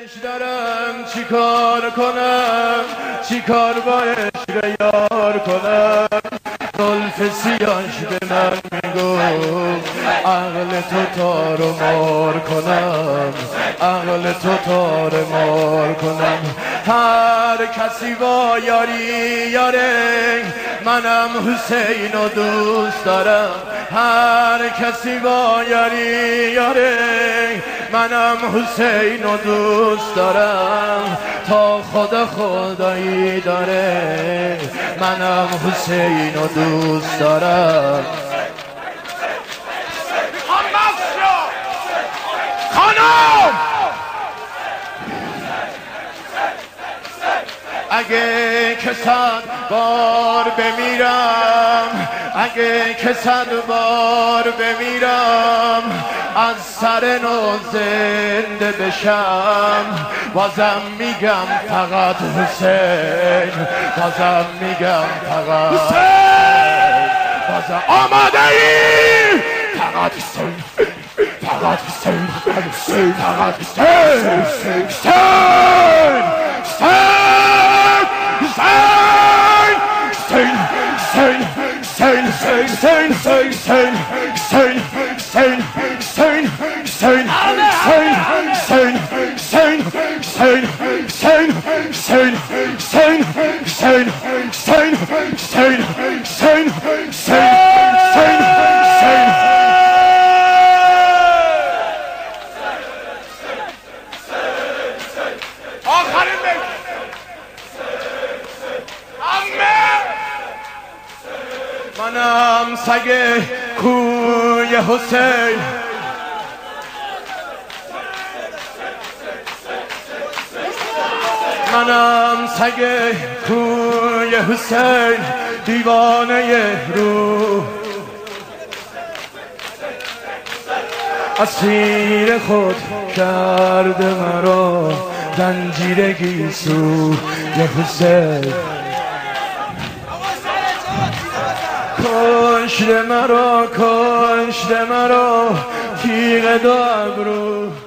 دارم چیکار کنم، چیکار با عشق یار کنم. زلف سیاش به من میگو عقل تو تار و مار کنم، عقل تو تار مار کنم. هر کسی با یاری یاره، منم حسین و دوست دارم. هر کسی با یاری یاره، منم حسین و دوست دارم. تا خدا خدایی داره، منم حسین و دوست دارم. خانم اگه که 100 بار بمیرم، اگه که 100 بار بمیرم، از سر نو زنده بشم، بازم میگم فقط حسین، بازم میگم فقط حسین. بازم آماده ای؟ فقط حسین، فقط حسین، فقط حسین، فقط حسین، حسین، حسین، منم سگ کوی حسین، منم سگ کوی حسین، دیوانه روح، اسیر خود کرده مرا زنجیر گیسو ی حسین. کشته مرا، کشته مرا تیغ 2 ابرو.